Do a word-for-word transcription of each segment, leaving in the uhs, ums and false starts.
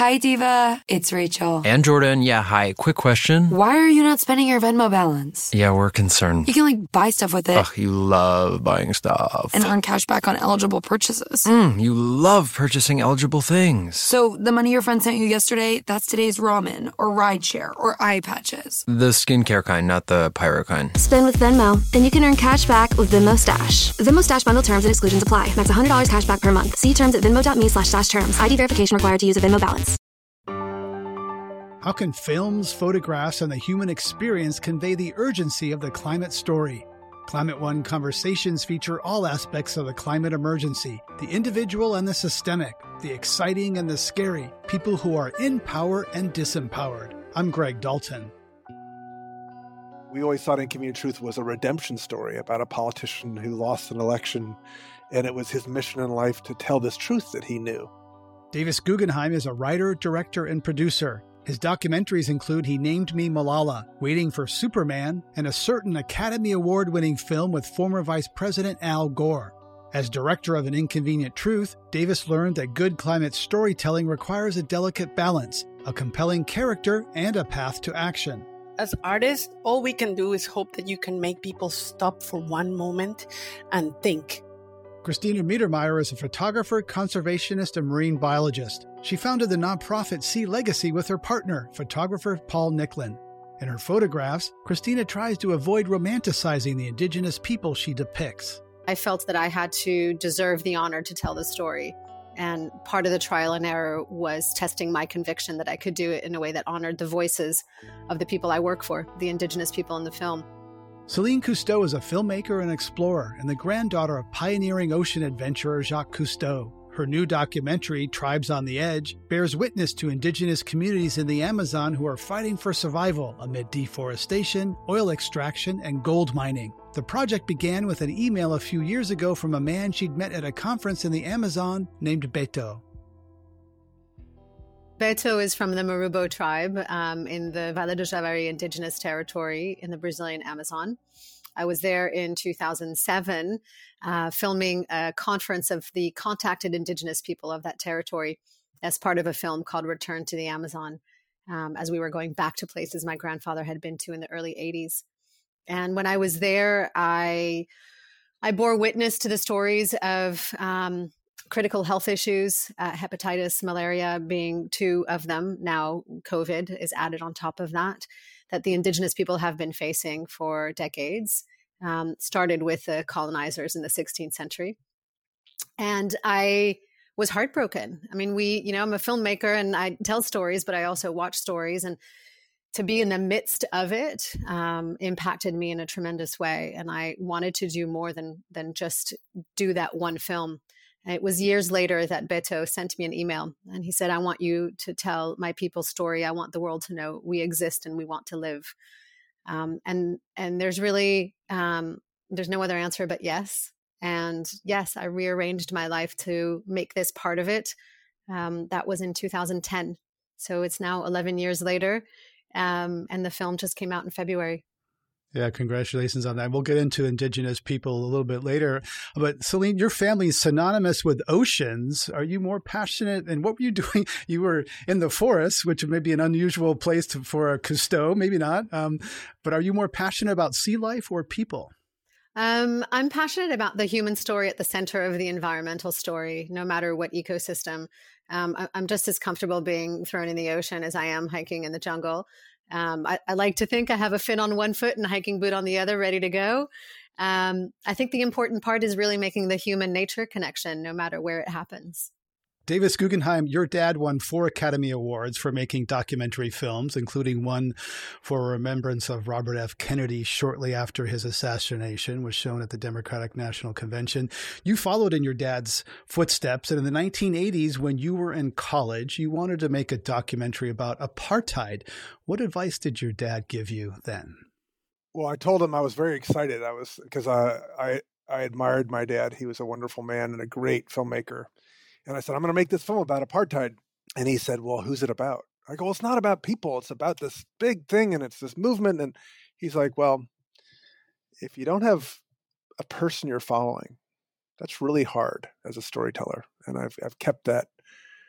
Hi, Diva. It's Rachel. And Jordan. Yeah, hi. Quick question. Why are you not spending your Venmo balance? Yeah, we're concerned. You can, like, buy stuff with it. Ugh, you love buying stuff. And earn cash back on eligible purchases. Mm, you love purchasing eligible things. So the money your friend sent you yesterday, that's today's ramen or rideshare or eye patches. The skincare kind, not the pyro kind. Spend with Venmo, and you can earn cash back with Venmo Stash. Venmo Stash bundle terms and exclusions apply. Max one hundred dollars cash back per month. See terms at venmo.me slash stash terms. I D verification required to use a Venmo balance. How can films, photographs, and the human experience convey the urgency of the climate story? Climate One conversations feature all aspects of the climate emergency, the individual and the systemic, the exciting and the scary, people who are in power and disempowered. I'm Greg Dalton. We always thought Inconvenient Truth was a redemption story about a politician who lost an election, and it was his mission in life to tell this truth that he knew. Davis Guggenheim is a writer, director, and producer. His documentaries include He Named Me Malala, Waiting for Superman, and a certain Academy Award-winning film with former Vice President Al Gore. As director of An Inconvenient Truth, Davis learned that good climate storytelling requires a delicate balance, a compelling character, and a path to action. As artists, all we can do is hope that you can make people stop for one moment and think. Christina Mittermeier is a photographer, conservationist, and marine biologist. She founded the nonprofit Sea Legacy with her partner, photographer Paul Nicklin. In her photographs, Christina tries to avoid romanticizing the indigenous people she depicts. I felt that I had to deserve the honor to tell the story. And part of the trial and error was testing my conviction that I could do it in a way that honored the voices of the people I work for, the indigenous people in the film. Celine Cousteau is a filmmaker and explorer and the granddaughter of pioneering ocean adventurer Jacques Cousteau. Her new documentary, Tribes on the Edge, bears witness to indigenous communities in the Amazon who are fighting for survival amid deforestation, oil extraction, and gold mining. The project began with an email a few years ago from a man she'd met at a conference in the Amazon named Beto. Beto is from the Marubo tribe um, in the Vale do Javari indigenous territory in the Brazilian Amazon. I was there in two thousand seven uh, filming a conference of the contacted indigenous people of that territory as part of a film called Return to the Amazon, um, as we were going back to places my grandfather had been to in the early eighties. And when I was there, I, I bore witness to the stories of um, critical health issues, uh, hepatitis, malaria being two of them. Now COVID is added on top of that, that the indigenous people have been facing for decades, um, started with the colonizers in the sixteenth century. And I was heartbroken. I mean, we, you know, I'm a filmmaker and I tell stories, but I also watch stories, and to be in the midst of it um, impacted me in a tremendous way. And I wanted to do more than than just do that one film. And it was years later that Beto sent me an email and he said, I want you to tell my people's story. I want the world to know we exist and we want to live. Um, and and there's really, um, there's no other answer but yes. And yes, I rearranged my life to make this part of it. Um, that was in two thousand ten. So it's now eleven years later. Um, and the film just came out in February. Yeah, congratulations on that. We'll get into indigenous people a little bit later. But Celine, your family is synonymous with oceans. Are you more passionate? And what were you doing? You were in the forest, which may be an unusual place to, for a Cousteau, maybe not. Um, but are you more passionate about sea life or people? Um, I'm passionate about the human story at the center of the environmental story, no matter what ecosystem. Um, I, I'm just as comfortable being thrown in the ocean as I am hiking in the jungle. Um, I, I like to think I have a fin on one foot and a hiking boot on the other, ready to go. Um, I think the important part is really making the human nature connection, no matter where it happens. Davis Guggenheim, your dad won four Academy Awards for making documentary films, including one for remembrance of Robert F. Kennedy shortly after his assassination, was shown at the Democratic National Convention. You followed in your dad's footsteps, and in the nineteen eighties, when you were in college, you wanted to make a documentary about apartheid. What advice did your dad give you then? Well, I told him I was very excited. I was because I, I I admired my dad. He was a wonderful man and a great filmmaker. And I said, I'm going to make this film about apartheid. And he said, well, who's it about? I go, well, it's not about people. It's about this big thing, and it's this movement. And he's like, well, if you don't have a person you're following, that's really hard as a storyteller. And I've I've kept that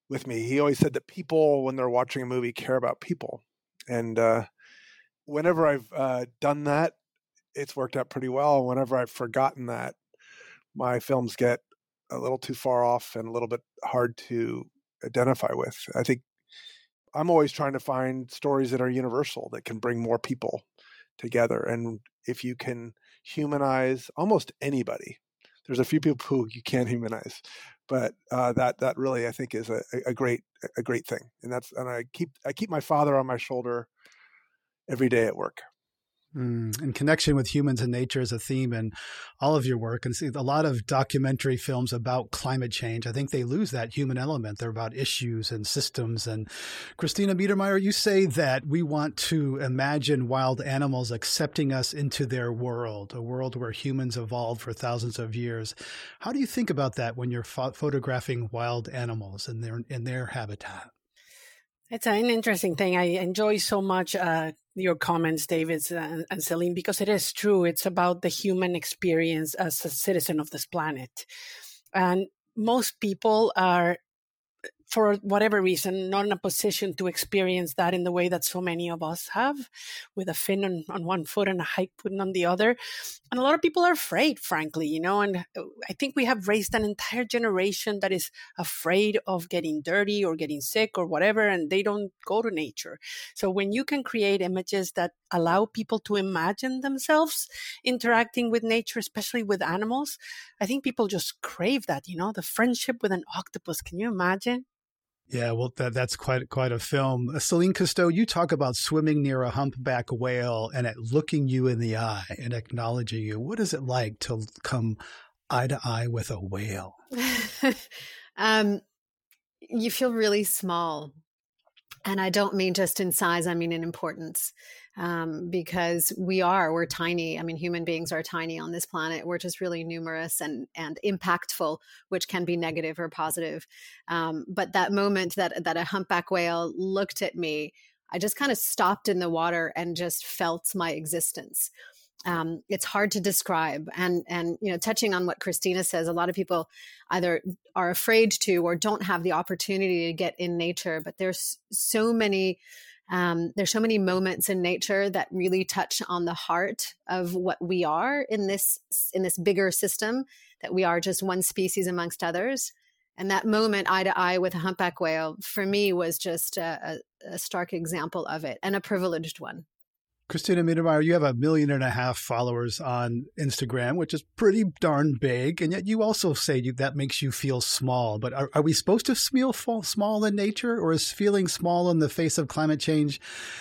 with me. He always said that people, when they're watching a movie, care about people. And uh, whenever I've uh, done that, it's worked out pretty well. Whenever I've forgotten that, my films get a little too far off and a little bit hard to identify with. I think I'm always trying to find stories that are universal, that can bring more people together. And if you can humanize almost anybody, there's a few people who you can't humanize, but uh, that that really, I think, is a, a great a great thing. And that's and I keep I keep my father on my shoulder every day at work. Mm, and connection with humans and nature is a theme in all of your work. And see, a lot of documentary films about climate change, I think they lose that human element. They're about issues and systems. And Christina Biedermeier, you say that we want to imagine wild animals accepting us into their world, a world where humans evolved for thousands of years. How do you think about that when you're pho- photographing wild animals in their in their habitat? It's an interesting thing. I enjoy so much uh, your comments, David and, and Celine, because it is true. It's about the human experience as a citizen of this planet. And most people are, for whatever reason, not in a position to experience that in the way that so many of us have, with a fin on, on one foot and a hike foot on the other. And a lot of people are afraid, frankly, you know, and I think we have raised an entire generation that is afraid of getting dirty or getting sick or whatever, and they don't go to nature. So when you can create images that allow people to imagine themselves interacting with nature, especially with animals, I think people just crave that, you know, the friendship with an octopus. Can you imagine? Yeah, well, that, that's quite quite a film. Uh, Celine Cousteau, you talk about swimming near a humpback whale and it looking you in the eye and acknowledging you. What is it like to come eye to eye with a whale? um, you feel really small. And I don't mean just in size, I mean in importance, um, because we are, we're tiny. I mean, human beings are tiny on this planet. We're just really numerous and and impactful, which can be negative or positive. Um, but that moment that that a humpback whale looked at me, I just kind of stopped in the water and just felt my existence. Um, it's hard to describe. And, and, you know, touching on what Christina says, a lot of people either are afraid to or don't have the opportunity to get in nature, but there's so many, um, there's so many moments in nature that really touch on the heart of what we are in this, in this bigger system, that we are just one species amongst others. And that moment eye to eye with a humpback whale for me was just a, a, a stark example of it, and a privileged one. Christina Biedermeier, you have a million and a half followers on Instagram, which is pretty darn big. And yet you also say you, that makes you feel small. But are, are we supposed to feel small in nature, or is feeling small in the face of climate change?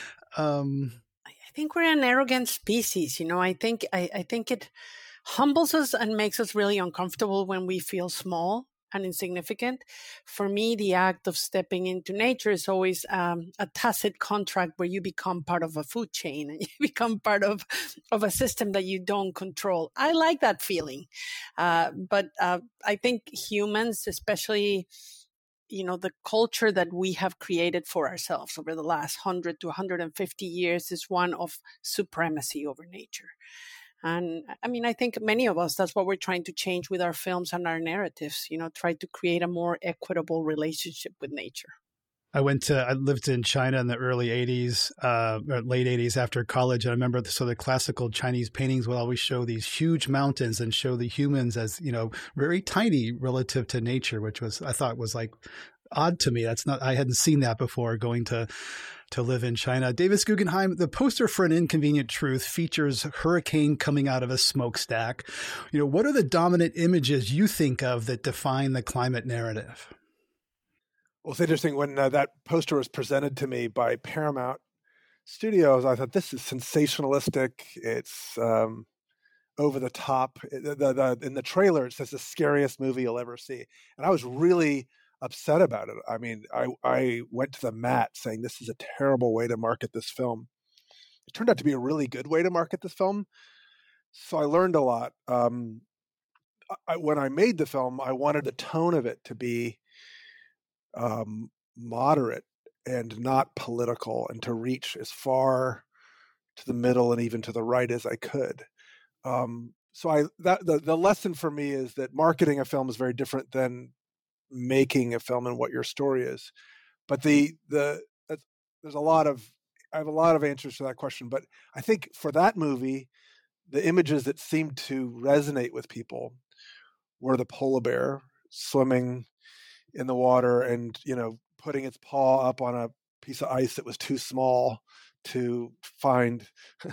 Um, I think we're an arrogant species. You know, I think, I, I think it humbles us and makes us really uncomfortable when we feel small and insignificant. For me, the act of stepping into nature is always um, a tacit contract where you become part of a food chain and you become part of, of a system that you don't control. I like that feeling. Uh, but uh, I think humans, especially, you know, the culture that we have created for ourselves over the last one hundred to one hundred fifty years is one of supremacy over nature. And I mean, I think many of us, that's what we're trying to change with our films and our narratives, you know, try to create a more equitable relationship with nature. I went to, I lived in China in the early eighties, uh, or late eighties after college. And I remember the, so the classical Chinese paintings would always show these huge mountains and show the humans as, you know, very tiny relative to nature, which was, I thought was like odd to me. That's not, I hadn't seen that before going to, to live in China. Davis Guggenheim, the poster for An Inconvenient Truth features a hurricane coming out of a smokestack. You know, what are the dominant images you think of that define the climate narrative? Well, it's interesting. When uh, that poster was presented to me by Paramount Studios, I thought, this is sensationalistic. It's um, over the top. The, the, the, in the trailer, it says the scariest movie you'll ever see. And I was really upset about it. I mean, I, I went to the mat saying this is a terrible way to market this film. It turned out to be a really good way to market this film. So I learned a lot. Um, I, when I made the film, I wanted the tone of it to be um, moderate and not political, and to reach as far to the middle and even to the right as I could. Um, so I that the, the lesson for me is that marketing a film is very different than making a film and what your story is. But the the uh, there's a lot of I have a lot of answers to that question. But I think for that movie, the images that seemed to resonate with people were the polar bear swimming in the water and, you know, putting its paw up on a piece of ice that was too small to find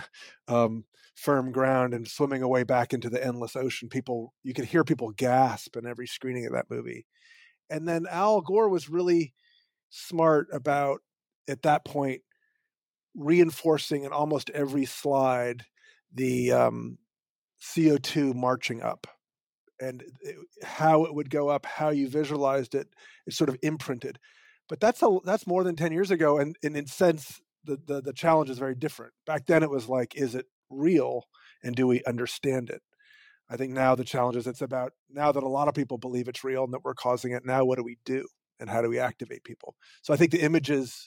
um, firm ground and swimming away back into the endless ocean. People, you could hear people gasp in every screening of that movie. And then Al Gore was really smart about, at that point, reinforcing in almost every slide the um, C O two marching up. And it, how it would go up, how you visualized it, is sort of imprinted. But that's a, that's more than ten years ago, and, and in a sense, the, the the challenge is very different. Back then, it was like, is it real, and do we understand it? I think now the challenge is it's about, now that a lot of people believe it's real and that we're causing it, now what do we do, and how do we activate people? So I think the images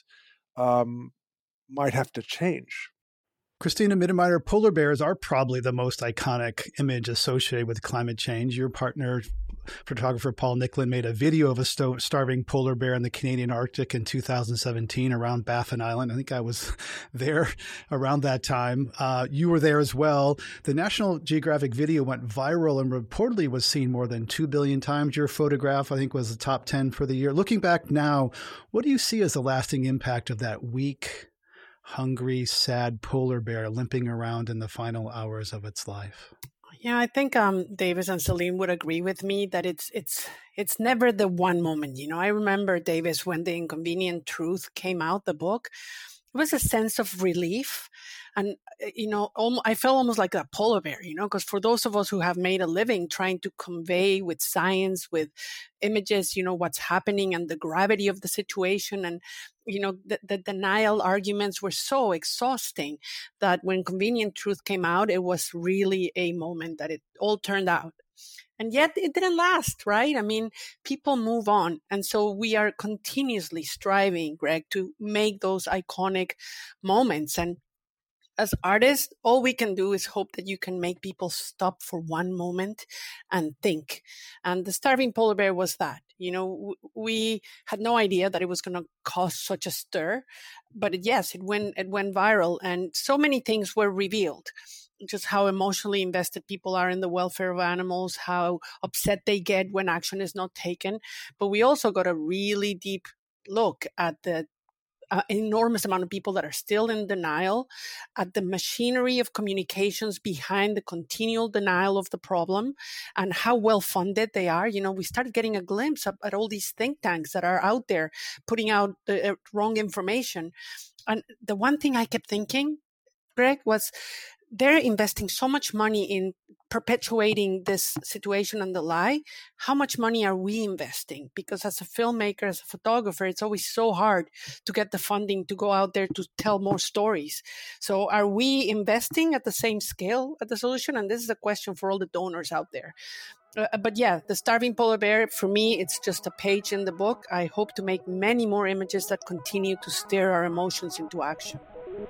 um, might have to change. Christina Mittermeier, polar bears are probably the most iconic image associated with climate change. Your partner, photographer Paul Nicklin, made a video of a sto- starving polar bear in the Canadian Arctic in two thousand seventeen around Baffin Island. I think I was there around that time. Uh, you were there as well. The National Geographic video went viral and reportedly was seen more than two billion times. Your photograph, I think, was the top ten for the year. Looking back now, what do you see as the lasting impact of that weak, hungry, sad polar bear limping around in the final hours of its life? Yeah, I think um, Davis and Celine would agree with me that it's it's it's never the one moment. You know, I remember, Davis, when The Inconvenient Truth came out, the book, it was a sense of relief. And, you know, I felt almost like a polar bear, you know, because for those of us who have made a living trying to convey with science, with images, you know, what's happening and the gravity of the situation, and, you know, the, the denial arguments were so exhausting that when Convenient Truth came out, it was really a moment that it all turned out. And yet it didn't last, right? I mean, people move on. And so we are continuously striving, Greg, to make those iconic moments. And as artists, all we can do is hope that you can make people stop for one moment and think. And the starving polar bear was that. You know, w- we had no idea that it was going to cause such a stir, but yes, it went it went viral, and so many things were revealed. Just how emotionally invested people are in the welfare of animals, how upset they get when action is not taken. But we also got a really deep look at the Uh, enormous amount of people that are still in denial, at the machinery of communications behind the continual denial of the problem, and how well funded they are. You know, we started getting a glimpse at, at all these think tanks that are out there putting out the uh, wrong information. And the one thing I kept thinking, Greg, was they're investing so much money in perpetuating this situation and the lie. How much money are we investing? Because as a filmmaker, as a photographer, it's always so hard to get the funding to go out there to tell more stories. So are we investing at the same scale at the solution? And this is a question for all the donors out there. Uh, but yeah, the starving polar bear, for me, it's just a page in the book. I hope to make many more images that continue to stir our emotions into action.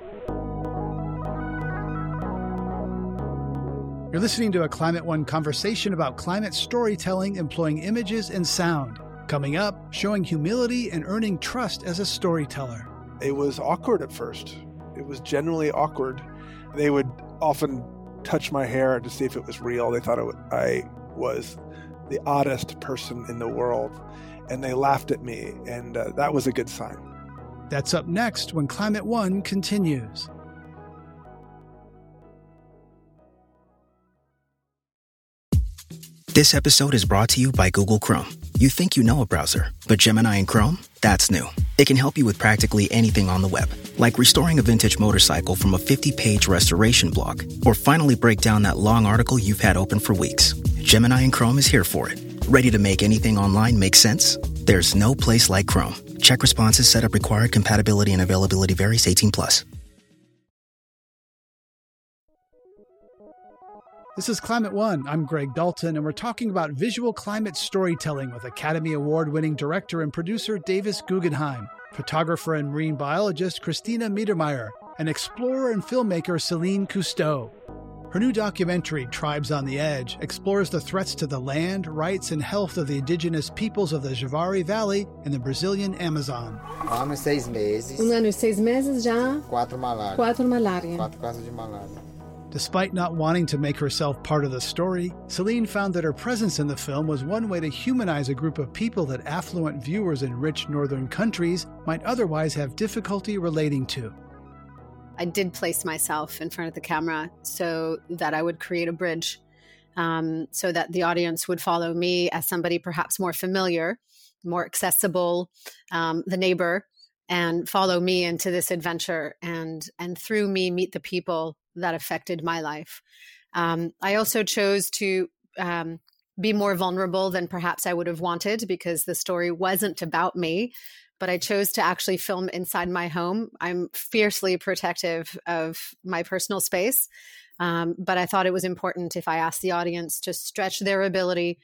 You're listening to a Climate One conversation about climate storytelling employing images and sound. Coming up, showing humility and earning trust as a storyteller. It was awkward at first. It was genuinely awkward. They would often touch my hair to see if it was real. They thought it would, I was the oddest person in the world, and they laughed at me, and uh, that was a good sign. That's up next when Climate One continues. This episode is brought to you by Google Chrome. You think you know a browser, but Gemini and Chrome? That's new. It can help you with practically anything on the web, like restoring a vintage motorcycle from a fifty-page restoration blog, or finally break down that long article you've had open for weeks. Gemini and Chrome is here for it. Ready to make anything online make sense? There's no place like Chrome. Check responses, setup required, compatibility and availability varies, eighteen plus. This is Climate One. I'm Greg Dalton, and we're talking about visual climate storytelling with Academy Award-winning director and producer Davis Guggenheim, photographer and marine biologist Christina Mittermeier, and explorer and filmmaker Celine Cousteau. Her new documentary, Tribes on the Edge, explores the threats to the land, rights, and health of the indigenous peoples of the Javari Valley in the Brazilian Amazon. Um ano e seis meses. Um ano e seis meses já. Quatro malária. Quatro malária. Quatro casos de malária. Despite not wanting to make herself part of the story, Celine found that her presence in the film was one way to humanize a group of people that affluent viewers in rich northern countries might otherwise have difficulty relating to. I did place myself in front of the camera so that I would create a bridge, um, so that the audience would follow me as somebody perhaps more familiar, more accessible, um, the neighbor, and follow me into this adventure and, and through me meet the people that affected my life. Um, I also chose to um, be more vulnerable than perhaps I would have wanted because the story wasn't about me. But I chose to actually film inside my home. I'm fiercely protective of my personal space. Um, but I thought it was important if I asked the audience to stretch their ability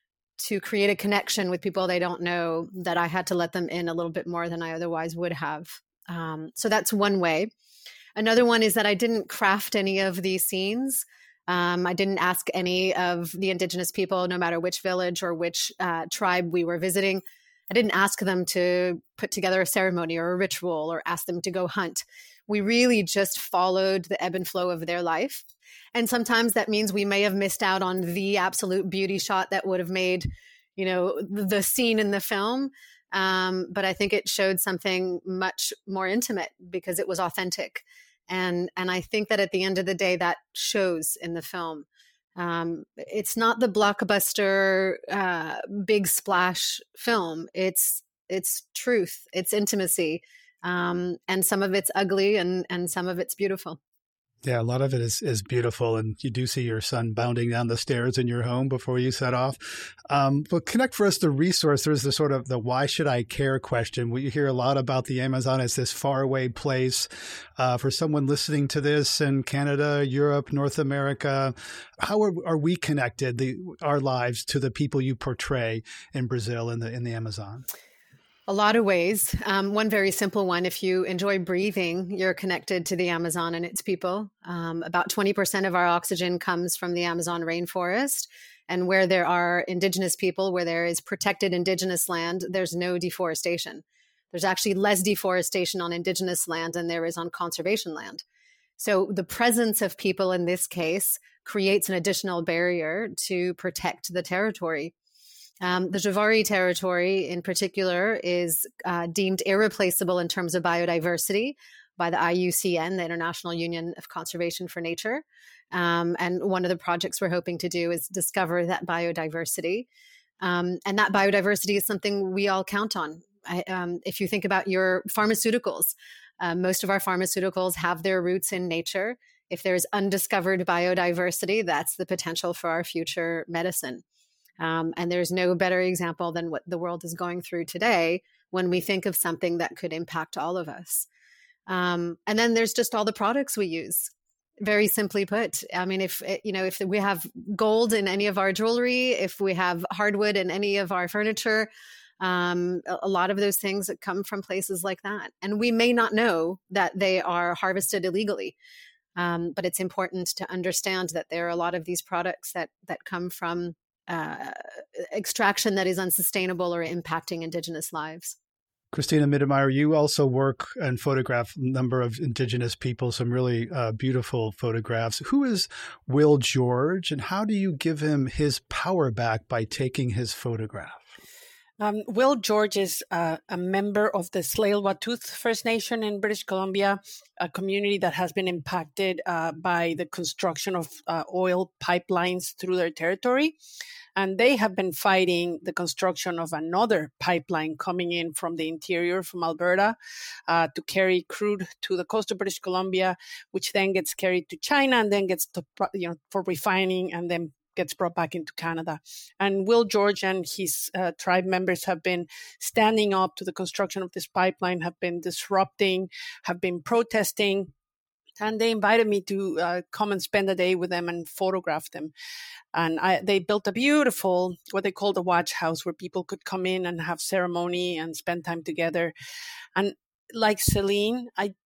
to create a connection with people they don't know, that I had to let them in a little bit more than I otherwise would have. Um, so that's one way. Another one is that I didn't craft any of these scenes. Um, I didn't ask any of the indigenous people, no matter which village or which uh, tribe we were visiting. I didn't ask them to put together a ceremony or a ritual or ask them to go hunt. We really just followed the ebb and flow of their life. And sometimes that means we may have missed out on the absolute beauty shot that would have made, you know, the scene in the film. Um, but I think it showed something much more intimate because it was authentic. And, and I think that at the end of the day, that shows in the film. Um, it's not the blockbuster, uh, big splash film. It's, it's truth, it's intimacy. Um, and some of it's ugly and, and some of it's beautiful. Yeah, a lot of it is, is beautiful. And you do see your son bounding down the stairs in your home before you set off. Um, but Connect for Us, the resource, there's the sort of the why should I care question. We hear a lot about the Amazon as this faraway place. Uh, for someone listening to this in Canada, Europe, North America, how are, are we connected, the, our lives, to the people you portray in Brazil in the in the Amazon? A lot of ways. Um, one very simple one, if you enjoy breathing, you're connected to the Amazon and its people. Um, about twenty percent of our oxygen comes from the Amazon rainforest. And where there are indigenous people, where there is protected indigenous land, there's no deforestation. There's actually less deforestation on indigenous land than there is on conservation land. So the presence of people in this case creates an additional barrier to protect the territory. Um, the Javari territory in particular is uh, deemed irreplaceable in terms of biodiversity by the I U C N, the International Union of Conservation for Nature. Um, and one of the projects we're hoping to do is discover that biodiversity. Um, and that biodiversity is something we all count on. I, um, if you think about your pharmaceuticals, uh, most of our pharmaceuticals have their roots in nature. If there's undiscovered biodiversity, that's the potential for our future medicine. Um, and there's no better example than what the world is going through today when we think of something that could impact all of us. Um, and then there's just all the products we use. Very simply put, I mean, if, you know, if we have gold in any of our jewelry, if we have hardwood in any of our furniture, um, a lot of those things that come from places like that. And we may not know that they are harvested illegally. Um, but it's important to understand that there are a lot of these products that that come from Uh, extraction that is unsustainable or impacting indigenous lives. Christina Mittermeier, you also work and photograph a number of indigenous people, some really uh, beautiful photographs. Who is Will George, and how do you give him his power back by taking his photograph? Um, Will George is uh, a member of the Tsleil-Waututh First Nation in British Columbia, a community that has been impacted uh, by the construction of uh, oil pipelines through their territory. And they have been fighting the construction of another pipeline coming in from the interior, from Alberta, uh, to carry crude to the coast of British Columbia, which then gets carried to China and then gets to, you know, for refining and then gets brought back into Canada. And Will George and his uh, tribe members have been standing up to the construction of this pipeline, have been disrupting, have been protesting. And they invited me to uh, come and spend a day with them and photograph them. And I, they built a beautiful, what they call the watch house, where people could come in and have ceremony and spend time together. And like Celine, I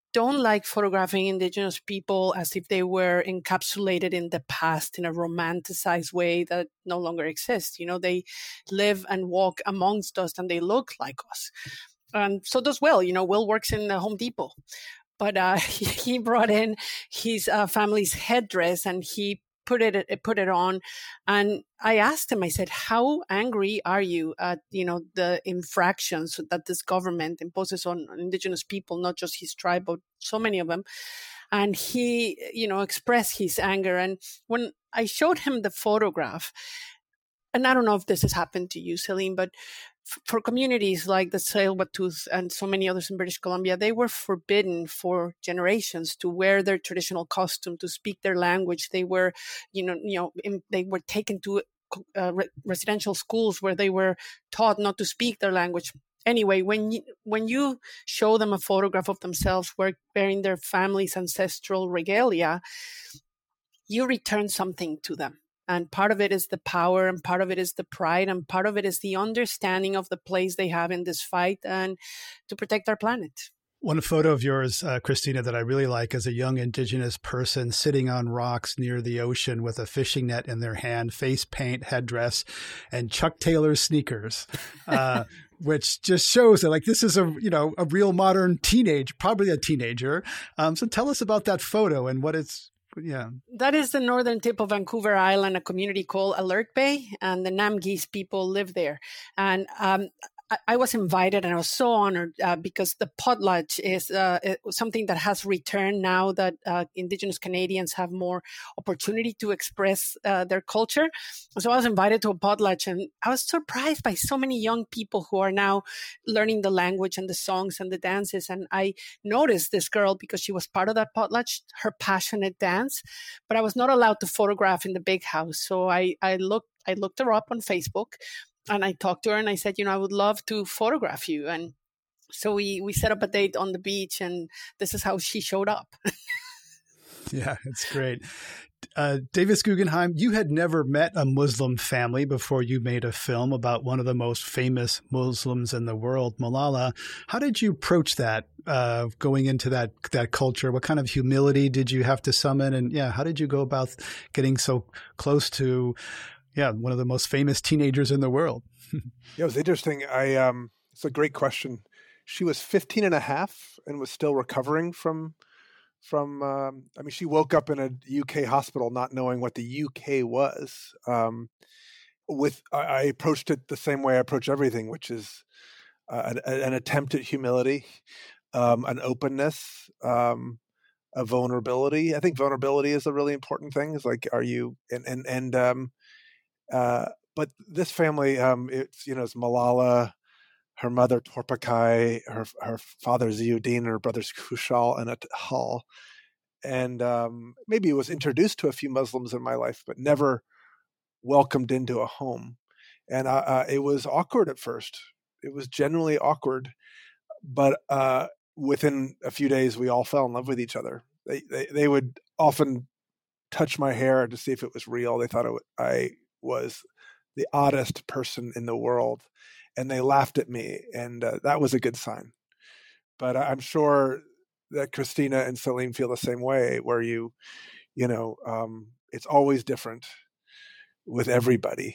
don't like photographing Indigenous people as if they were encapsulated in the past in a romanticized way that no longer exists. You know, they live and walk amongst us and they look like us. And so does Will. You know, Will works in the Home Depot. But uh, he brought in his uh, family's headdress and he put it put it on. And I asked him, I said, how angry are you at, you know, the infractions that this government imposes on Indigenous people, not just his tribe, but so many of them? And he, you know, expressed his anger. And when I showed him the photograph, and I don't know if this has happened to you, Celine, but for communities like the Tsleil-Waututh and so many others in British Columbia, they were forbidden for generations to wear their traditional costume, to speak their language. They were, you know, you know, in, they were taken to uh, re- residential schools where they were taught not to speak their language. Anyway, when you, when you show them a photograph of themselves wearing their family's ancestral regalia, you return something to them. And part of it is the power, and part of it is the pride, and part of it is the understanding of the place they have in this fight and to protect our planet. One photo of yours, uh, Christina, that I really like is a young Indigenous person sitting on rocks near the ocean with a fishing net in their hand, face paint, headdress, and Chuck Taylor sneakers, uh, which just shows that like this is a, you know, a real modern teenage, probably a teenager. Um, so tell us about that photo and what it's, yeah. That is the northern tip of Vancouver Island, a community called Alert Bay, and the Namgis people live there. And um, I was invited and I was so honored uh, because the potlatch is uh, something that has returned now that uh, Indigenous Canadians have more opportunity to express uh, their culture. So I was invited to a potlatch and I was surprised by so many young people who are now learning the language and the songs and the dances. And I noticed this girl because she was part of that potlatch, her passionate dance, but I was not allowed to photograph in the big house. So I, I looked, I looked her up on Facebook. And I talked to her and I said, you know, I would love to photograph you. And so we, we set up a date on the beach and this is how she showed up. Yeah, it's great. Uh, Davis Guggenheim, you had never met a Muslim family before you made a film about one of the most famous Muslims in the world, Malala. How did you approach that, uh, going into that that culture? What kind of humility did you have to summon? And yeah, how did you go about getting so close to Yeah, one of the most famous teenagers in the world? Yeah, it was interesting. I um, it's a great question. She was fifteen and a half and was still recovering from, from um, I mean, she woke up in a U K hospital not knowing what the U K was. Um, with I, I approached it the same way I approach everything, which is uh, an, an attempt at humility, um, an openness, um, a vulnerability. I think vulnerability is a really important thing. It's like, are you, and, and, and, um, Uh, but this family, um, it's, you know, it's Malala, her mother, Torpakai, her her father, Ziuddin, her brothers, Kushal and Athal. And um, maybe was introduced to a few Muslims in my life, but never welcomed into a home. And uh, uh, it was awkward at first. It was genuinely awkward. But uh, within a few days, we all fell in love with each other. They, they, they would often touch my hair to see if it was real. They thought it, I... was the oddest person in the world, and they laughed at me, and uh, that was a good sign. But I'm sure that Christina and Celine feel the same way, where you, you know, um, it's always different with everybody.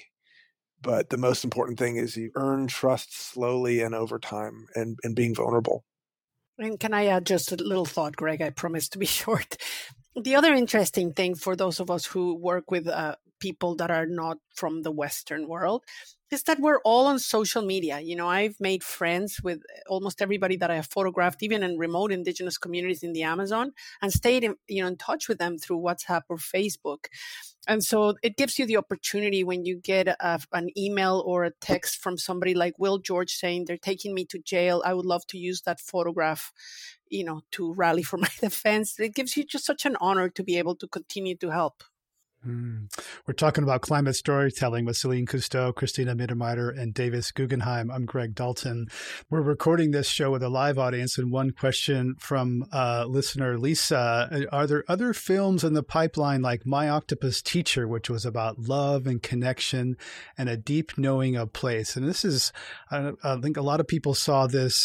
But the most important thing is you earn trust slowly and over time, and, and being vulnerable. And can I add just a little thought, Greg? I promise to be short. The other interesting thing for those of us who work with uh, people that are not from the Western world is that we're all on social media. You know, I've made friends with almost everybody that I have photographed, even in remote Indigenous communities in the Amazon, and stayed in, you know, in touch with them through WhatsApp or Facebook. And so it gives you the opportunity when you get a, an email or a text from somebody like Will George saying they're taking me to jail. I would love to use that photograph, you know, to rally for my defense. It gives you just such an honor to be able to continue to help. Mm. We're talking about climate storytelling with Celine Cousteau, Christina Mittermeier, and Davis Guggenheim. I'm Greg Dalton. We're recording this show with a live audience, and one question from uh, listener Lisa. Are there other films in the pipeline like My Octopus Teacher, which was about love and connection and a deep knowing of place? And this is, I, I think a lot of people saw this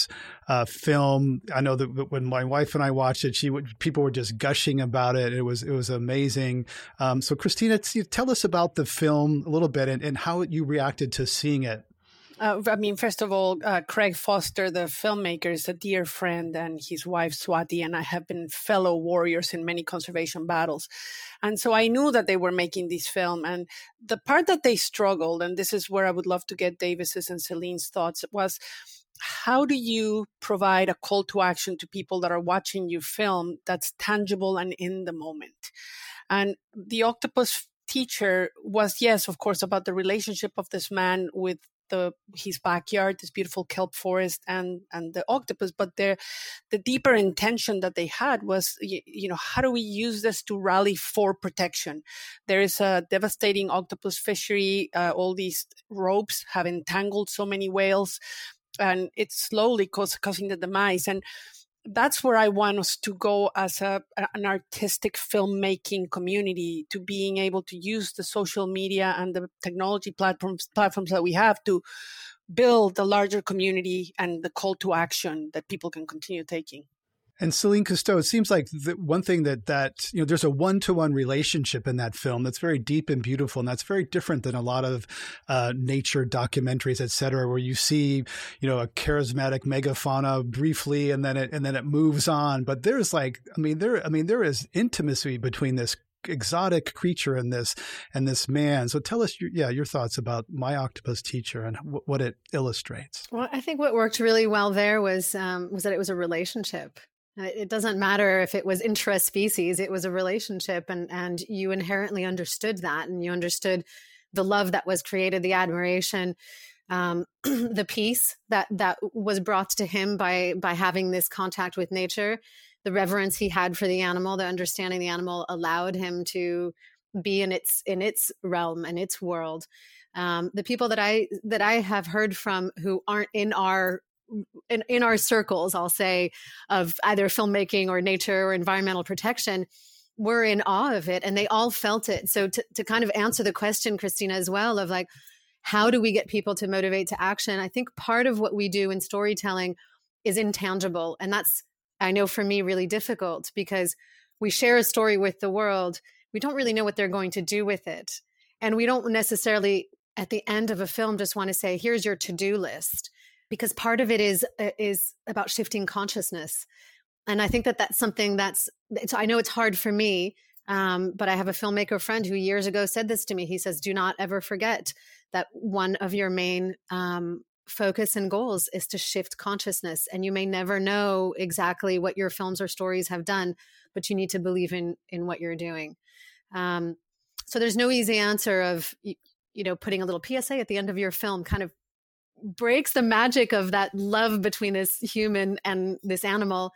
uh, film. I know that when my wife and I watched it, she would, people were just gushing about it. It was it was amazing. Um, so, Christina, tell us about the film a little bit and, and how you reacted to seeing it. Uh, I mean, first of all, uh, Craig Foster, the filmmaker, is a dear friend, and his wife, Swati, and I have been fellow warriors in many conservation battles. And so I knew that they were making this film. And the part that they struggled, and this is where I would love to get Davis's and Celine's thoughts, was how do you provide a call to action to people that are watching you film that's tangible and in the moment? And The Octopus Teacher was, yes, of course, about the relationship of this man with the his backyard, this beautiful kelp forest, and and the octopus. But the the deeper intention that they had was, you, you know, how do we use this to rally for protection? There is a devastating octopus fishery. Uh, all these ropes have entangled so many whales, and it's slowly cause, causing the demise. And that's where I want us to go as a an artistic filmmaking community, to being able to use the social media and the technology platforms platforms that we have to build a larger community and the call to action that people can continue taking. And Celine Cousteau, it seems like the one thing that, that, you know, there's a one-to-one relationship in that film that's very deep and beautiful. And that's very different than a lot of uh, nature documentaries, et cetera, where you see, you know, a charismatic megafauna briefly and then it, and then it moves on. But there's like, I mean, there, I mean, there is intimacy between this exotic creature and this, and this man. So tell us, your, yeah, your thoughts about My Octopus Teacher and w- what it illustrates. Well, I think what worked really well there was, um, was that it was a relationship. It doesn't matter if it was intra-species, it was a relationship, and, and you inherently understood that, and you understood the love that was created, the admiration, um, the peace that, that was brought to him by, by having this contact with nature, the reverence he had for the animal, the understanding the animal allowed him to be in its, in its realm and its world. Um, the people that I, that I have heard from who aren't in our In, in our circles, I'll say, of either filmmaking or nature or environmental protection, were in awe of it, and they all felt it. So to, to kind of answer the question, Christina, as well, of like, how do we get people to motivate to action? I think part of what we do in storytelling is intangible. And that's, I know for me, really difficult, because we share a story with the world. We don't really know what they're going to do with it. And we don't necessarily, at the end of a film, just want to say, here's your to-do list. Because part of it is is about shifting consciousness. And I think that that's something that's, it's, I know it's hard for me, um, but I have a filmmaker friend who years ago said this to me. He says, do not ever forget that one of your main um, focus and goals is to shift consciousness. And you may never know exactly what your films or stories have done, but you need to believe in in what you're doing. Um, so there's no easy answer of, you, you know, putting a little P S A at the end of your film kind of breaks the magic of that love between this human and this animal.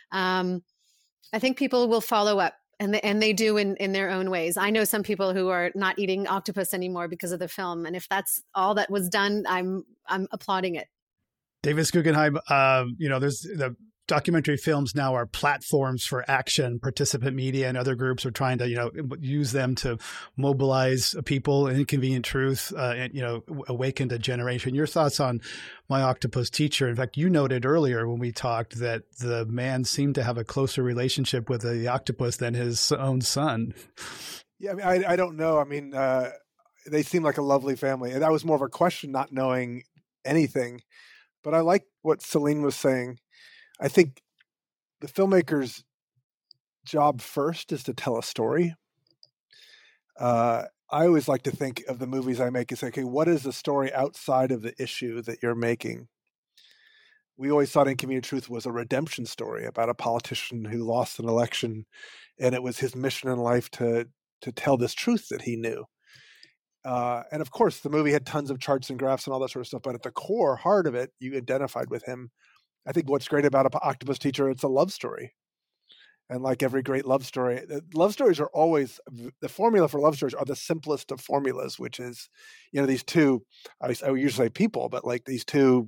Um, I think people will follow up, and they, and they do in, in their own ways. I know some people who are not eating octopus anymore because of the film. And if that's all that was done, I'm, I'm applauding it. Davis Guggenheim, uh, you know, there's the documentary films now are platforms for action. Participant Media and other groups are trying to, you know, use them to mobilize people, Inconvenient Truth, uh, and, you know, awaken a generation. Your thoughts on My Octopus Teacher? In fact, you noted earlier when we talked that the man seemed to have a closer relationship with the octopus than his own son. Yeah, I mean, I, I don't know. I mean, uh, they seem like a lovely family. And that was more of a question, not knowing anything. But I like what Celine was saying. I think the filmmaker's job first is to tell a story. Uh, I always like to think of the movies I make and say, okay, what is the story outside of the issue that you're making? We always thought Inconvenient Truth was a redemption story about a politician who lost an election, and it was his mission in life to to tell this truth that he knew. Uh, and of course, the movie had tons of charts and graphs and all that sort of stuff, but at the core, heart of it, you identified with him. I think what's great about an Octopus Teacher, it's a love story. And like every great love story, love stories are always, the formula for love stories are the simplest of formulas, which is, you know, these two, I, I usually say people, but like these two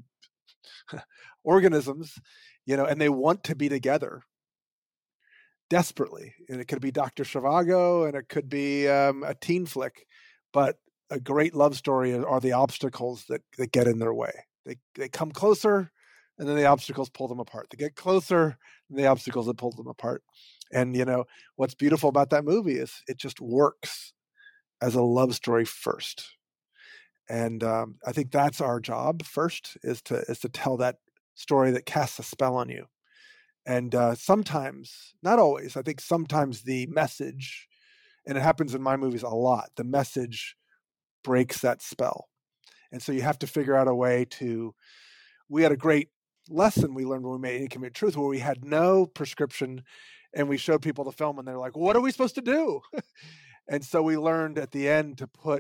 organisms, you know, and they want to be together desperately. And it could be Doctor Zhivago and it could be um, a teen flick, but a great love story are the obstacles that, that get in their way. They they come closer, and then the obstacles pull them apart. They get closer, and the obstacles that pull them apart. And, you know, what's beautiful about that movie is it just works as a love story first. And um, I think that's our job first, is to is to tell that story that casts a spell on you. And uh, sometimes, not always, I think sometimes the message, and it happens in my movies a lot, the message breaks that spell. And so you have to figure out a way to, we had a great lesson we learned when we made Inconvenient Truth, where we had no prescription and we showed people the film and they're like, what are we supposed to do? And so we learned at the end to put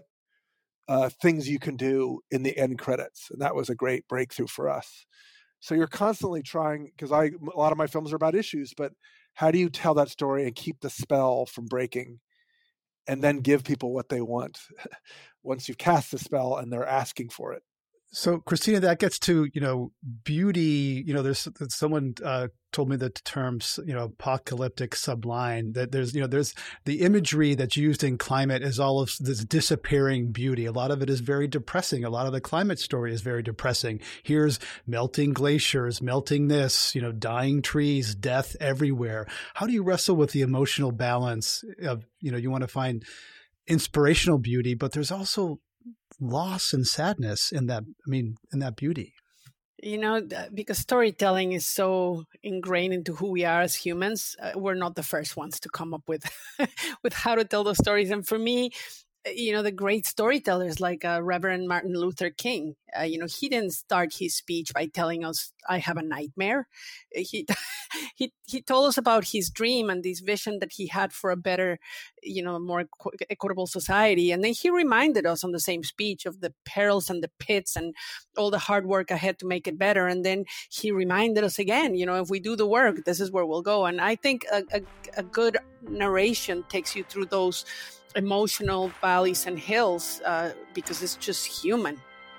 uh, things you can do in the end credits. And that was a great breakthrough for us. So you're constantly trying, because I a lot of my films are about issues, but how do you tell that story and keep the spell from breaking and then give people what they want once you've cast the spell and they're asking for it? So, Christina, that gets to, you know, beauty. You know, there's someone uh, told me the term, you know, apocalyptic sublime, that there's, you know, there's the imagery that's used in climate is all of this disappearing beauty. A lot of it is very depressing. A lot of the climate story is very depressing. Here's melting glaciers, melting this, you know, dying trees, death everywhere. How do you wrestle with the emotional balance of, you know, you want to find inspirational beauty, but there's also loss and sadness in that, I mean, in that beauty? You know, because storytelling is so ingrained into who we are as humans, uh, we're not the first ones to come up with with how to tell those stories. And for me, you know, the great storytellers like uh, Reverend Martin Luther King, uh, you know, he didn't start his speech by telling us, I have a nightmare. He, he, he told us about his dream and this vision that he had for a better, you know, more equitable society. And then he reminded us on the same speech of the perils and the pits and all the hard work ahead to make it better. And then he reminded us again, you know, if we do the work, this is where we'll go. And I think a, a, a good narration takes you through those emotional valleys and hills uh, because it's just human.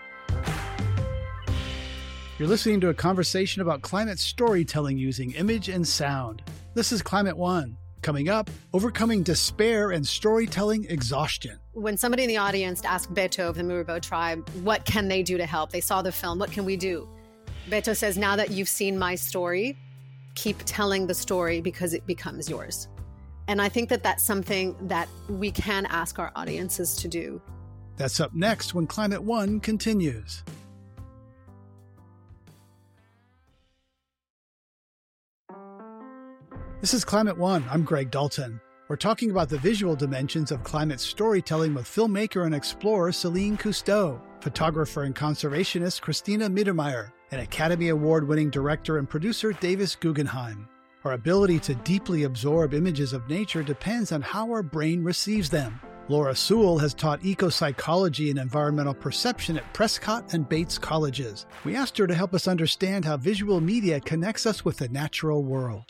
You're listening to a conversation about climate storytelling using image and sound. This is Climate One. Coming up, overcoming despair and storytelling exhaustion. When somebody in the audience asked Beto of the Murubo tribe, what can they do to help? They saw the film, what can we do? Beto says, now that you've seen my story, keep telling the story because it becomes yours. And I think that that's something that we can ask our audiences to do. That's up next when Climate One continues. This is Climate One. I'm Greg Dalton. We're talking about the visual dimensions of climate storytelling with filmmaker and explorer Céline Cousteau, photographer and conservationist Christina Mittermeier, and Academy Award-winning director and producer Davis Guggenheim. Our ability to deeply absorb images of nature depends on how our brain receives them. Laura Sewell has taught ecopsychology and environmental perception at Prescott and Bates colleges. We asked her to help us understand how visual media connects us with the natural world.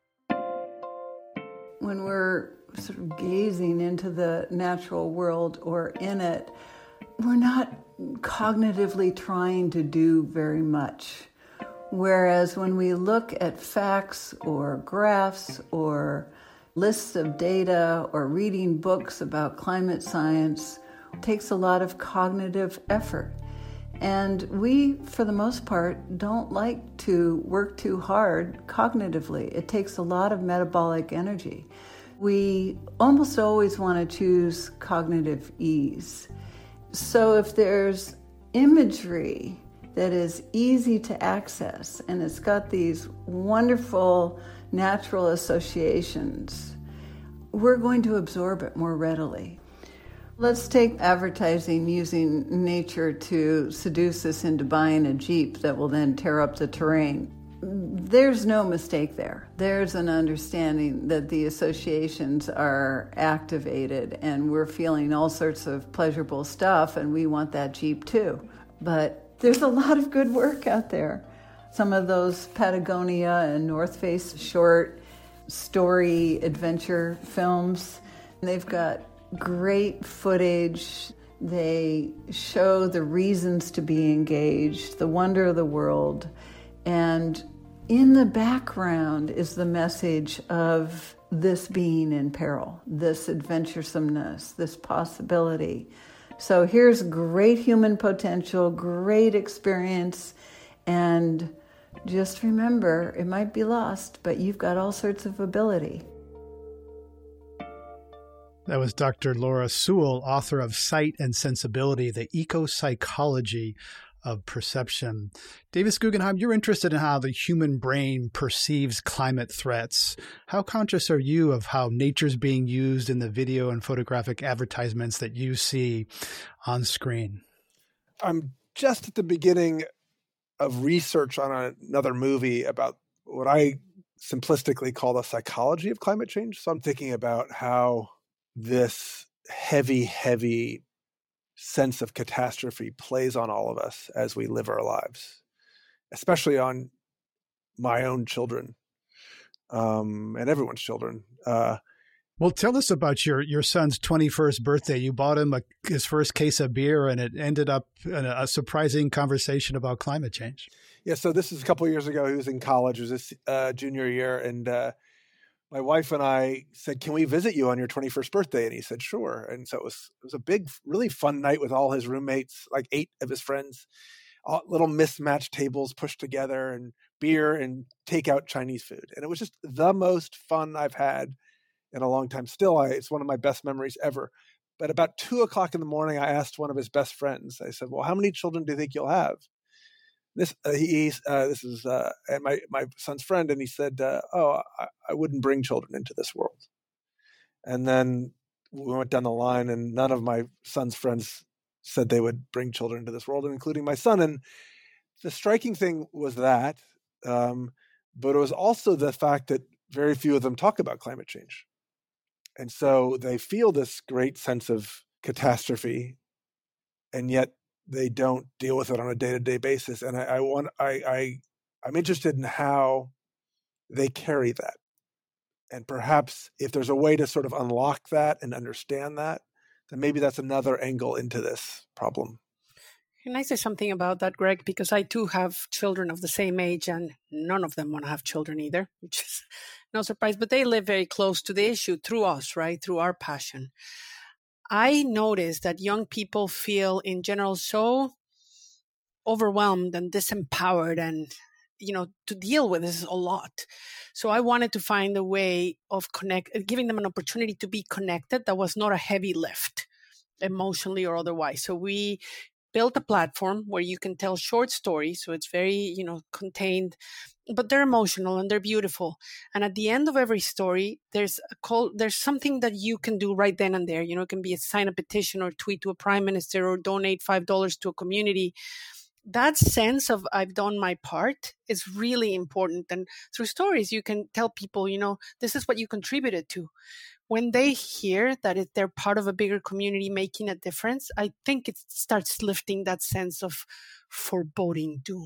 When we're sort of gazing into the natural world or in it, we're not cognitively trying to do very much. Whereas when we look at facts or graphs or lists of data or reading books about climate science, it takes a lot of cognitive effort. And we, for the most part, don't like to work too hard cognitively. It takes a lot of metabolic energy. We almost always want to choose cognitive ease. So if there's imagery that is easy to access and it's got these wonderful natural associations, we're going to absorb it more readily. Let's take advertising using nature to seduce us into buying a Jeep that will then tear up the terrain. There's no mistake there. There's an understanding that the associations are activated and we're feeling all sorts of pleasurable stuff and we want that Jeep too. But there's a lot of good work out there. Some of those Patagonia and North Face short story adventure films, they've got great footage. They show the reasons to be engaged, the wonder of the world. And in the background is the message of this being in peril, this adventuresomeness, this possibility. So here's great human potential, great experience, and just remember, it might be lost, but you've got all sorts of ability. That was Doctor Laura Sewell, author of Sight and Sensibility, the Eco-Psychology of Perception. Davis Guggenheim, you're interested in how the human brain perceives climate threats. How conscious are you of how nature's being used in the video and photographic advertisements that you see on screen? I'm just at the beginning of research on another movie about what I simplistically call the psychology of climate change. So I'm thinking about how this heavy, heavy sense of catastrophe plays on all of us as we live our lives, especially on my own children um, and everyone's children. Uh, well, tell us about your, your son's twenty-first birthday. You bought him a, his first case of beer, and it ended up in a, a surprising conversation about climate change. Yeah, so this is a couple of years ago. He was in college. It was his uh, junior year, and uh, my wife and I said, "Can we visit you on your twenty-first birthday?" And he said, "Sure." And so it was it was a big, really fun night with all his roommates, like eight of his friends, all, little mismatched tables pushed together, and beer and takeout Chinese food. And it was just the most fun I've had in a long time. Still, I, it's one of my best memories ever. But about two o'clock in the morning, I asked one of his best friends. I said, "Well, how many children do you think you'll have?" This uh, he's uh, this is uh, my my son's friend, and he said, uh, "Oh, I, I wouldn't bring children into this world." And then we went down the line, and none of my son's friends said they would bring children into this world, including my son. And the striking thing was that, um, but it was also the fact that very few of them talk about climate change, and so they feel this great sense of catastrophe, and yet they don't deal with it on a day-to-day basis. And I, I want, I, I, I'm interested in how they carry that. And perhaps if there's a way to sort of unlock that and understand that, then maybe that's another angle into this problem. Can I say something about that, Greg? Because I too have children of the same age, and none of them want to have children either, which is no surprise, but they live very close to the issue through us, right? Through our passion. I notice that young people feel in general so overwhelmed and disempowered, and, you know, to deal with this is a lot. So I wanted to find a way of connect, giving them an opportunity to be connected that was not a heavy lift, emotionally or otherwise. So we built a platform where you can tell short stories. So it's very, you know, contained, but they're emotional and they're beautiful. And at the end of every story, there's a call, there's something that you can do right then and there. You know, it can be a sign a petition or tweet to a prime minister or donate five dollars to a community. That sense of I've done my part is really important. And through stories, you can tell people, you know, this is what you contributed to. When they hear that it, they're part of a bigger community making a difference, I think it starts lifting that sense of foreboding doom.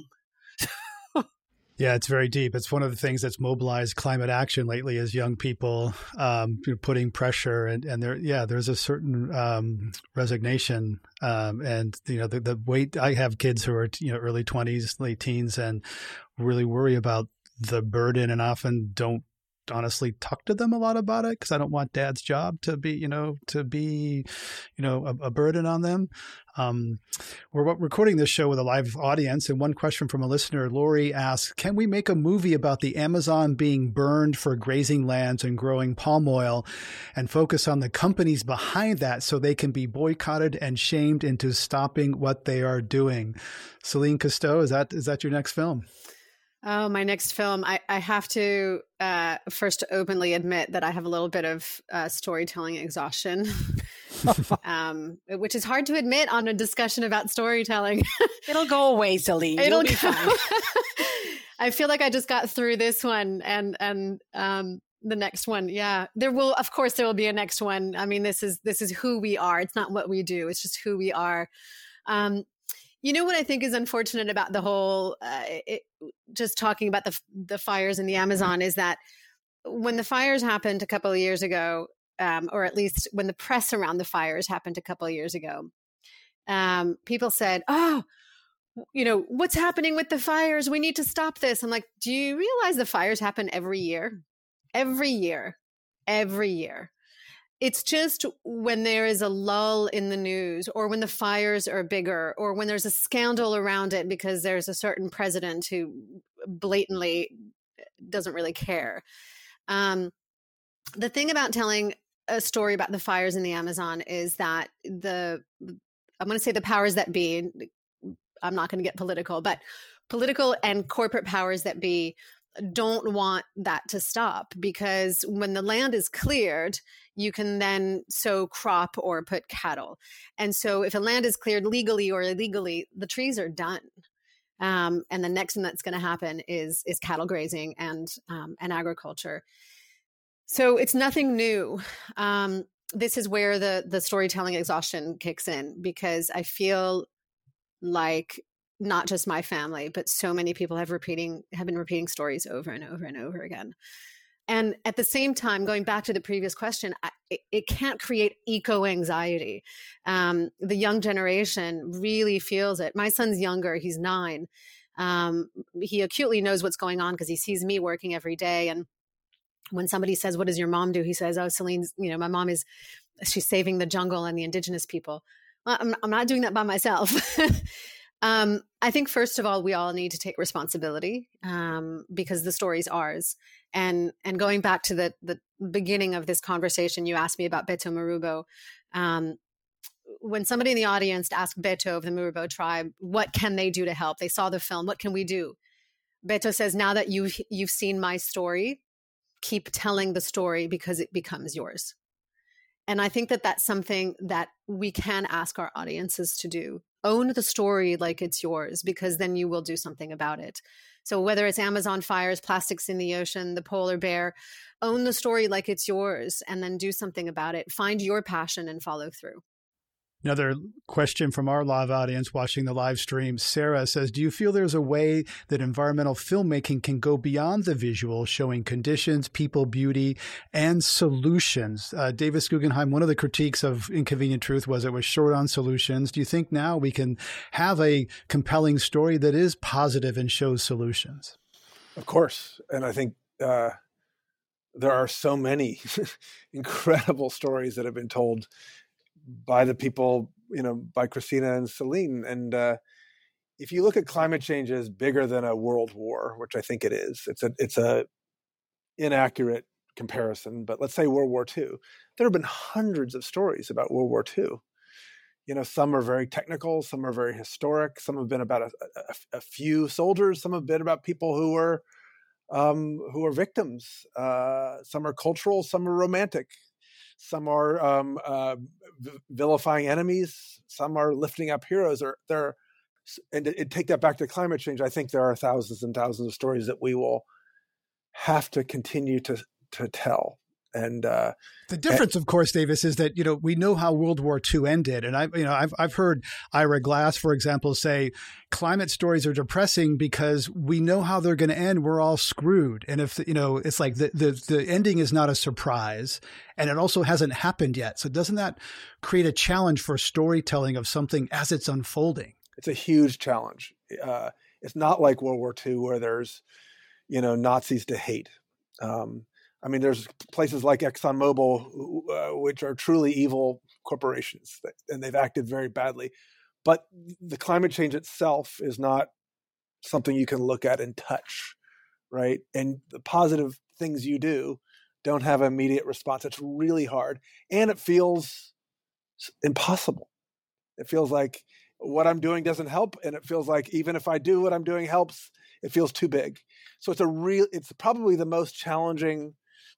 Yeah, it's very deep. It's one of the things that's mobilized climate action lately is young people um, putting pressure, and, and there, yeah, there's a certain um, resignation. Um, and, you know, the, the weight, I have kids who are, you know, early twenties, late teens, and really worry about the burden and often don't honestly talk to them a lot about it because I don't want dad's job to be, you know, to be, you know, a, a burden on them. Um, we're recording this show with a live audience, and one question from a listener, Lori, asks, can we make a movie about the Amazon being burned for grazing lands and growing palm oil and focus on the companies behind that so they can be boycotted and shamed into stopping what they are doing? Celine Cousteau, is that is that your next film? Oh, my next film. I, I have to uh, first openly admit that I have a little bit of uh, storytelling exhaustion, um, which is hard to admit on a discussion about storytelling. It'll go away, Celine. It'll be go. fine. I feel like I just got through this one, and and um, the next one. Yeah, there will, of course, there will be a next one. I mean, this is this is who we are. It's not what we do. It's just who we are. Um, You know what I think is unfortunate about the whole, uh, it, just talking about the the fires in the Amazon, is that when the fires happened a couple of years ago, um, or at least when the press around the fires happened a couple of years ago, um, people said, "Oh, you know, what's happening with the fires? We need to stop this." I'm like, do you realize the fires happen every year? Every year, every year. It's just when there is a lull in the news, or when the fires are bigger, or when there's a scandal around it because there's a certain president who blatantly doesn't really care. Um, the thing about telling a story about the fires in the Amazon is that the, I'm going to say the powers that be, I'm not going to get political, but political and corporate powers that be don't want that to stop, because when the land is cleared, you can then sow crop or put cattle. And so if a land is cleared legally or illegally, the trees are done. Um, and the next thing that's going to happen is is cattle grazing and um, and agriculture. So it's nothing new. Um, this is where the the storytelling exhaustion kicks in, because I feel like not just my family, but so many people have repeating have been repeating stories over and over and over again. And at the same time, going back to the previous question, I, it, it can't create eco-anxiety. Um, the young generation really feels it. My son's younger, he's nine. Um, he acutely knows what's going on because he sees me working every day. And when somebody says, what does your mom do? He says, oh, Celine's, you know, my mom is, she's saving the jungle and the indigenous people. Well, I'm, I'm not doing that by myself. Um, I think, first of all, we all need to take responsibility um, because the story's ours. And and going back to the, the beginning of this conversation, you asked me about Beto Marubo. Um, when somebody in the audience asked Beto of the Marubo tribe, what can they do to help? They saw the film. What can we do? Beto says, now that you've, you've seen my story, keep telling the story because it becomes yours. And I think that that's something that we can ask our audiences to do. Own the story like it's yours, because then you will do something about it. So whether it's Amazon fires, plastics in the ocean, the polar bear, own the story like it's yours and then do something about it. Find your passion and follow through. Another question from our live audience watching the live stream. Sarah says, do you feel there's a way that environmental filmmaking can go beyond the visual, showing conditions, people, beauty, and solutions? Uh, Davis Guggenheim, one of the critiques of Inconvenient Truth was it was short on solutions. Do you think now we can have a compelling story that is positive and shows solutions? Of course. And I think uh, there are so many incredible stories that have been told by the people, you know, by Christina and Celine. And uh, if you look at climate change as bigger than a world war, which I think it is, it's a it's a inaccurate comparison. But let's say World War Two. There have been hundreds of stories about World War Two. You know, some are very technical, some are very historic, some have been about a, a, a few soldiers, some have been about people who were um, who are victims. Uh, some are cultural, some are romantic. Some are um, uh, vilifying enemies. Some are lifting up heroes. Or there, and to, and take that back to climate change, I think there are thousands and thousands of stories that we will have to continue to to tell. And uh, the difference, and, of course, Davis, is that, you know, we know how World War Two ended. And I, you know, I've, I've heard Ira Glass, for example, say climate stories are depressing because we know how they're going to end. We're all screwed. And if, you know, it's like the, the, the ending is not a surprise, and it also hasn't happened yet. So doesn't that create a challenge for storytelling of something as it's unfolding? It's a huge challenge. Uh, it's not like World War Two where there's, you know, Nazis to hate. Um, I mean, there's places like ExxonMobil, uh, which are truly evil corporations, and they've acted very badly. But the climate change itself is not something you can look at and touch, right? And the positive things you do don't have an immediate response. It's really hard, and it feels impossible. It feels like what I'm doing doesn't help, and it feels like even if I do what I'm doing helps, it feels too big. So it's a real. It's probably the most challenging.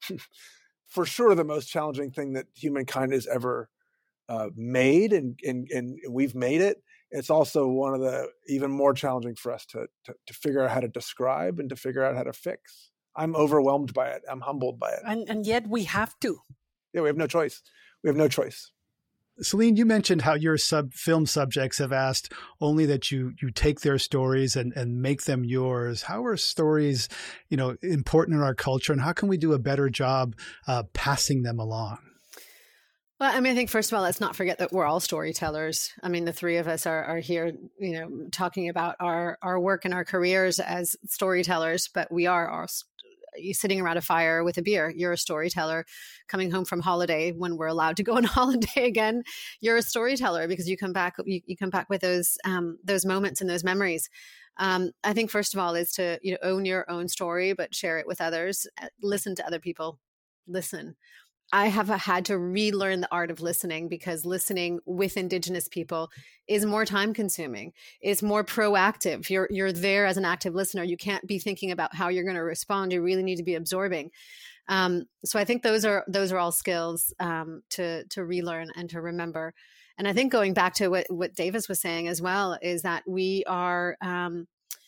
For sure, the most challenging thing that humankind has ever uh, made, and, and and we've made it. It's also one of the even more challenging for us to, to to figure out how to describe and to figure out how to fix. I'm overwhelmed by it. I'm humbled by it. And and yet we have to. Yeah, we have no choice. We have no choice. Celine, you mentioned how your sub film subjects have asked only that you you take their stories and, and make them yours. How are stories, you know, important in our culture, and how can we do a better job uh, passing them along? Well, I mean, I think first of all, let's not forget that we're all storytellers. I mean, the three of us are are here, you know, talking about our our work and our careers as storytellers, but we are all you sitting around a fire with a beer. You're a storyteller. Coming home from holiday when we're allowed to go on holiday again, you're a storyteller because you come back, you, you come back with those, um, those moments and those memories. Um, I think first of all is to, you know, own your own story, but share it with others. Listen to other people. Listen. I have had to relearn the art of listening, because listening with Indigenous people is more time consuming, is more proactive. You're you're there as an active listener. You can't be thinking about how you're going to respond. You really need to be absorbing. Um, so I think those are those are all skills um, to to relearn and to remember. And I think going back to what what Davis was saying as well is that we are um,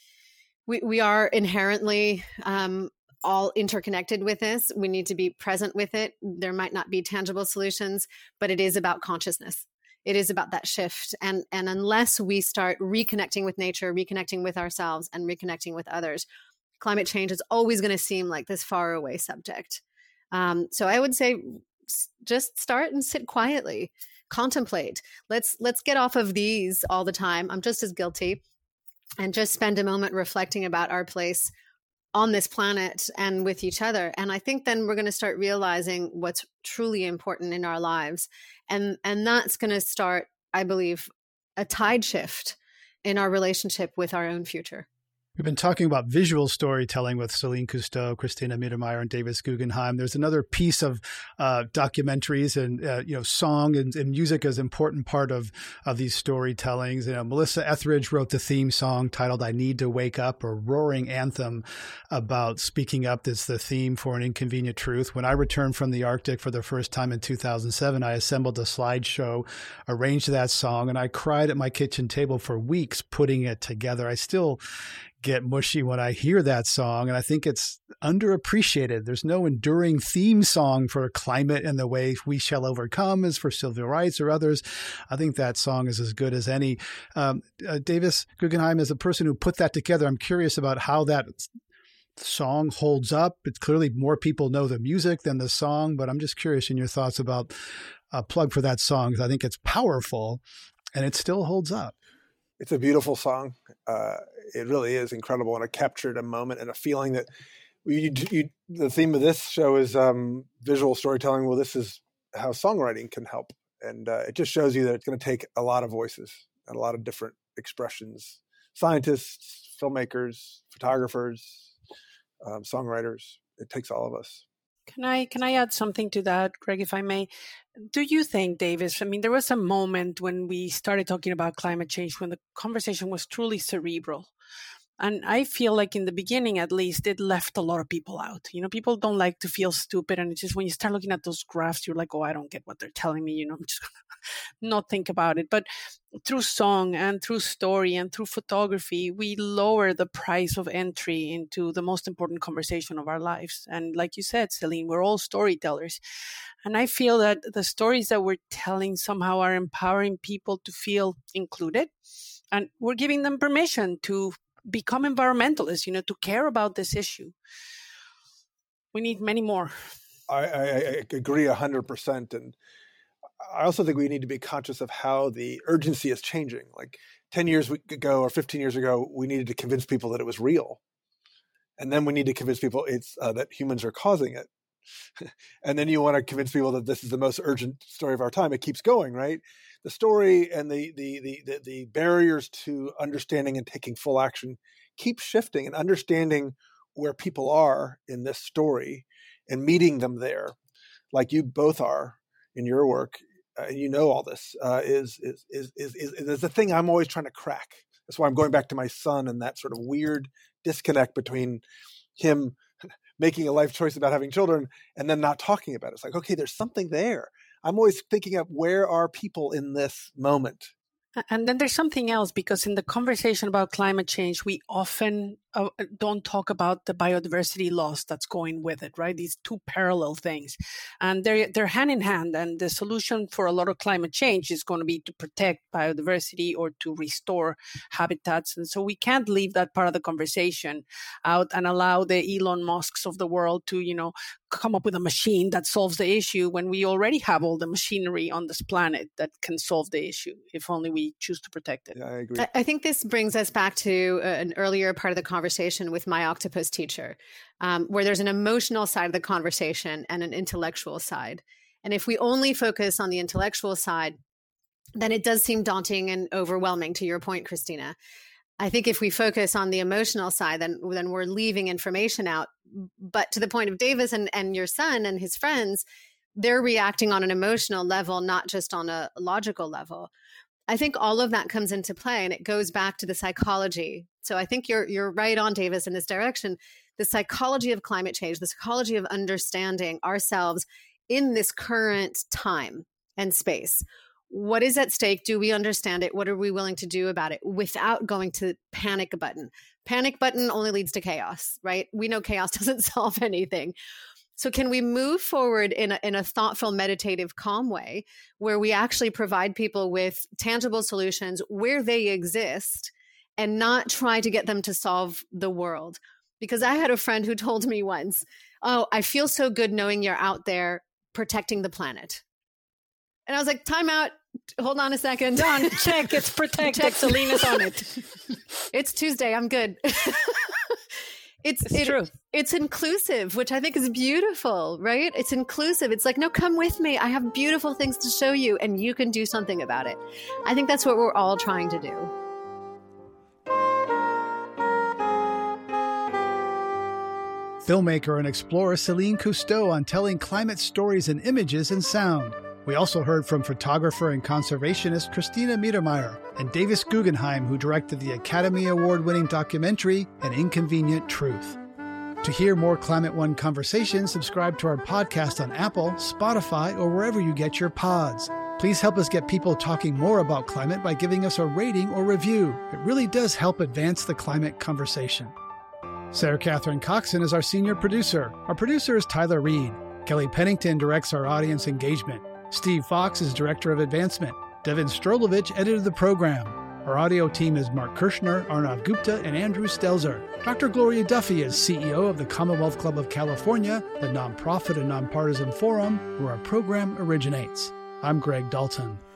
we we are inherently um, all interconnected with this. We need to be present with it. There might not be tangible solutions, but it is about consciousness. It is about that shift. And, and unless we start reconnecting with nature, reconnecting with ourselves, and reconnecting with others, climate change is always going to seem like this far away subject. Um, so I would say just start and sit quietly, contemplate. Let's, let's get off of these all the time. I'm just as guilty. And just spend a moment reflecting about our place on this planet and with each other. And I think then we're going to start realizing what's truly important in our lives. And, and that's going to start, I believe, a tide shift in our relationship with our own future. We've been talking about visual storytelling with Celine Cousteau, Christina Mittermeier, and Davis Guggenheim. There's another piece of uh, documentaries and uh, you know song and, and music as an important part of of these storytellings. You know, Melissa Etheridge wrote the theme song titled "I Need to Wake Up," a roaring anthem about speaking up. That's the theme for An Inconvenient Truth. When I returned from the Arctic for the first time in two thousand seven, I assembled a slideshow, arranged that song, and I cried at my kitchen table for weeks putting it together. I still get mushy when I hear that song, and I think it's underappreciated. There's no enduring theme song for climate in the way We Shall Overcome is for civil rights or others. I think that song is as good as any. Um, uh, Davis Guggenheim, as a person who put that together, I'm curious about how that song holds up. It's clearly more people know the music than the song, but I'm just curious in your thoughts about a plug for that song, because I think it's powerful and it still holds up. It's a beautiful song. Uh, it really is incredible, and it captured a moment and a feeling that you, you, the theme of this show is um, visual storytelling. Well, this is how songwriting can help, and uh, it just shows you that it's going to take a lot of voices and a lot of different expressions. Scientists, filmmakers, photographers, um, songwriters. It takes all of us. Can I can I add something to that, Greg, if I may? Do you think, Davis, I mean, there was a moment when we started talking about climate change when the conversation was truly cerebral. And I feel like in the beginning, at least, it left a lot of people out. You know, people don't like to feel stupid. And it's just when you start looking at those graphs, you're like, oh, I don't get what they're telling me. You know, I'm just going to not think about it. But through song and through story and through photography, we lower the price of entry into the most important conversation of our lives. And like you said, Celine, we're all storytellers. And I feel that the stories that we're telling somehow are empowering people to feel included. And we're giving them permission to become environmentalists, you know, to care about this issue. We need many more. I, I, I agree one hundred percent. And I also think we need to be conscious of how the urgency is changing. Like ten years ago or fifteen years ago, we needed to convince people that it was real. And then we need to convince people it's uh, that humans are causing it. And then you want to convince people that this is the most urgent story of our time. It keeps going, right? The story and the the the the, the barriers to understanding and taking full action keep shifting, and understanding where people are in this story and meeting them there, like you both are in your work, uh, and you know all this uh, is, is is is is is the thing I'm always trying to crack. That's why I'm going back to my son and that sort of weird disconnect between him making a life choice about having children and then not talking about it. It's like, okay, there's something there. I'm always thinking of where are people in this moment. And then there's something else, because in the conversation about climate change, we often uh, don't talk about the biodiversity loss that's going with it, right? These two parallel things. And they're, they're hand in hand. And the solution for a lot of climate change is going to be to protect biodiversity or to restore habitats. And so we can't leave that part of the conversation out and allow the Elon Musks of the world to, you know, come up with a machine that solves the issue when we already have all the machinery on this planet that can solve the issue, if only we choose to protect it. Yeah, I agree. I think this brings us back to an earlier part of the conversation with My Octopus Teacher, um, where there's an emotional side of the conversation and an intellectual side. And if we only focus on the intellectual side, then it does seem daunting and overwhelming, to your point, Christina. I think if we focus on the emotional side, then then we're leaving information out. But to the point of Davis and, and your son and his friends, they're reacting on an emotional level, not just on a logical level. I think all of that comes into play, and it goes back to the psychology. So I think you're you're right on, Davis, in this direction. The psychology of climate change, the psychology of understanding ourselves in this current time and space. What is at stake? Do we understand it? What are we willing to do about it without going to panic button? Panic button only leads to chaos, right? We know chaos doesn't solve anything. So can we move forward in a, in a thoughtful, meditative, calm way where we actually provide people with tangible solutions where they exist and not try to get them to solve the world? Because I had a friend who told me once, oh, I feel so good knowing you're out there protecting the planet. And I was like, time out. Hold on a second. Done. Check. It's protected. Check. Selena's on it. It's Tuesday. I'm good. it's it's it, true. It's inclusive, which I think is beautiful, right? It's inclusive. It's like, no, come with me. I have beautiful things to show you, and you can do something about it. I think that's what we're all trying to do. Filmmaker and explorer Céline Cousteau on telling climate stories in images and sound. We also heard from photographer and conservationist Christina Mittermeier and Davis Guggenheim, who directed the Academy Award-winning documentary An Inconvenient Truth. To hear more Climate One conversations, subscribe to our podcast on Apple, Spotify, or wherever you get your pods. Please help us get people talking more about climate by giving us a rating or review. It really does help advance the climate conversation. Sarah Catherine Coxon is our senior producer. Our producer is Tyler Reed. Kelly Pennington directs our audience engagement. Steve Fox is Director of Advancement. Devin Strolovich edited the program. Our audio team is Mark Kirshner, Arnav Gupta, and Andrew Stelzer. Doctor Gloria Duffy is C E O of the Commonwealth Club of California, the nonprofit and nonpartisan forum where our program originates. I'm Greg Dalton.